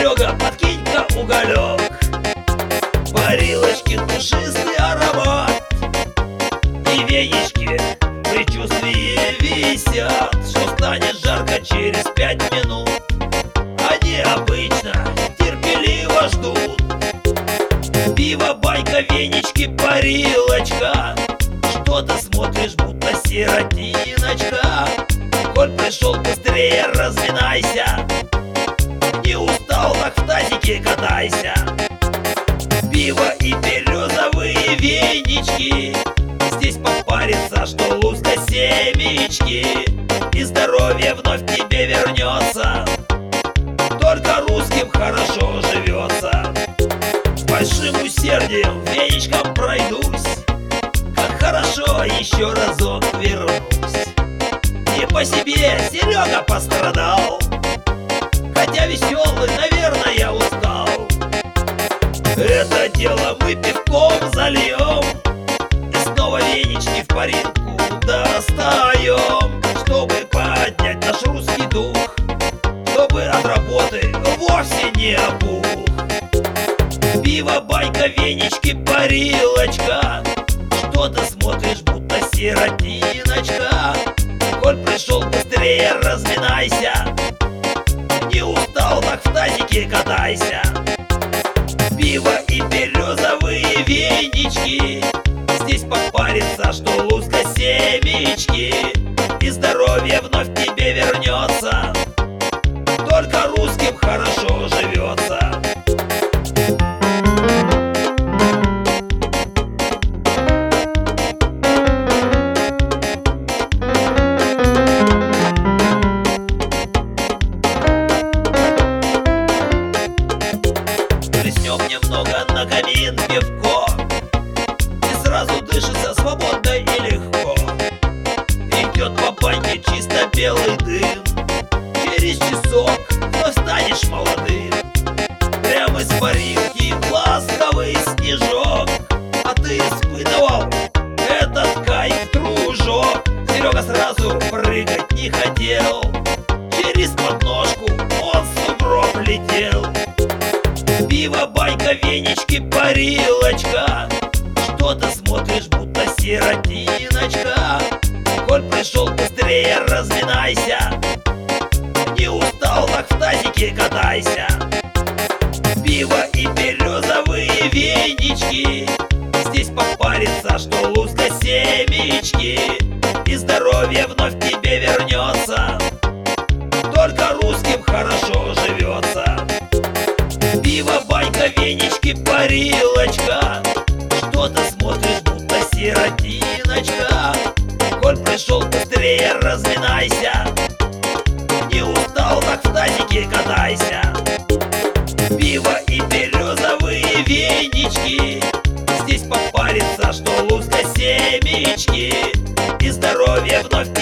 Серега, подкинь-ка уголек. Парилочки, душистый аромат и венички в предчувствии висят, что станет жарко через 5 минут. Они обычно терпеливо ждут. Пиво, байка, венички, парилочка. Что ты смотришь, будто сиротиночка? Коль пришел, быстрее разминайся. Не устал, так в тазике катайся. Пиво и березовые венички. Здесь попарится, что луска семечки. И здоровье вновь тебе вернется. Только русским хорошо живется. С большим усердием веничком пройдусь. Как хорошо, еще разок вернусь. Не по себе Серега пострадал, хотя веселый, наверное, устал. Это дело мы пивком зальем и снова венички в парилку достаем, чтобы поднять наш русский дух, чтобы от работы вовсе не опух. Пиво, байка, венички, парилочка. Что ты смотришь, будто сиротиночка? Коль пришел, быстрее разминайся. Не устал, так в тазике катайся. Пиво и березовые венички. Здесь попарится, что луска семечки. И здоровье вновь тебе вернется. Только русским хорошо живется. Плеснем немного на камин пивко, и сразу дышится свободно и легко. Идет по баньке чисто белый дым. Через часок вновь станешь молодым. Прямо из парилки ласковый снежок. А ты испытывал этот кайф, дружок. Серега сразу прыгать не хотел. Через подножку он в сугроб летел. Пиво, байка, венички, парилочка. Что ты смотришь, будто сиротиночка? Коль пришел, быстрее разминайся. Не устал, так в тазике катайся. Пиво и березовые венички. Здесь попарится, что луска семечки. И здоровье вновь тебе вернется. Только русским хорошо живется. Пиво, байка, венички, парилочка. Что ты смотришь, будто сиротиночка? Коль пришел, быстрее разминайся. Не устал, так в тазике катайся. Пиво и березовые венички. Здесь попарится, что луска семечки. И здоровье вновь